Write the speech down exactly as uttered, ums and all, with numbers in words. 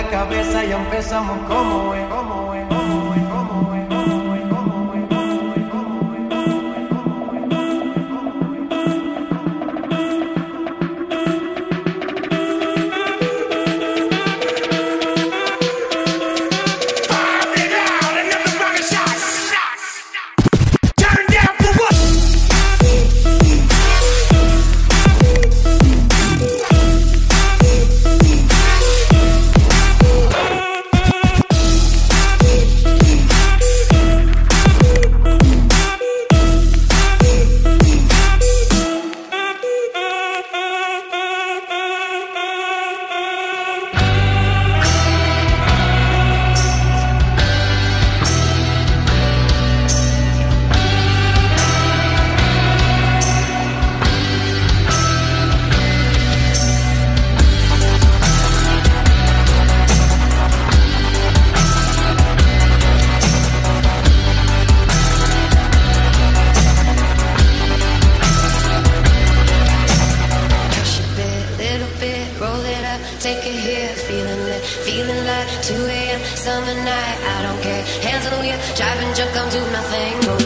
la cabeza y empezamos como es, como es, como es, como es, como es, como es, como es, take it here, feeling it, feeling like two A M summer night. I don't care, hands on the wheel, driving, junk, come do nothing.